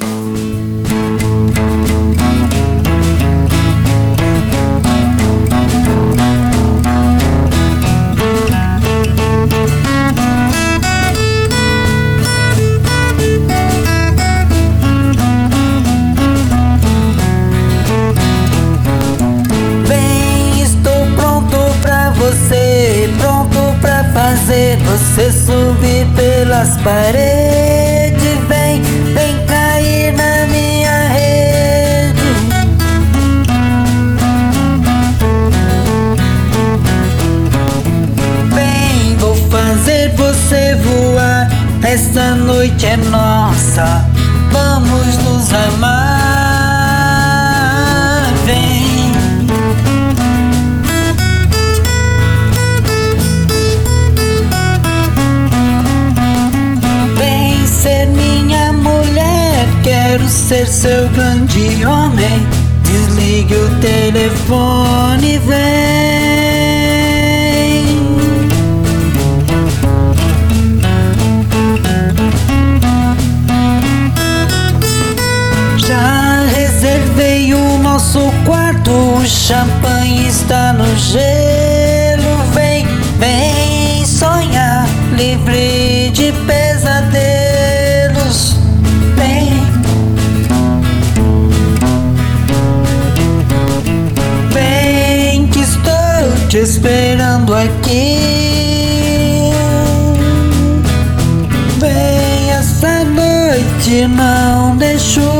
Pronto pra fazer você subir pelas paredes. Vem cair na minha rede. Vem, vou fazer você voar. Essa noite é nossa, vamos nos amar. Vem. Ser minha mulher, quero ser seu grande homem. Desligue o telefone, vem. Já reservei o nosso quarto, o champanhe está no gelo. Vem sonhar, livre de pesadelos. Vem que estou te esperando aqui. Vem, essa noite não deixo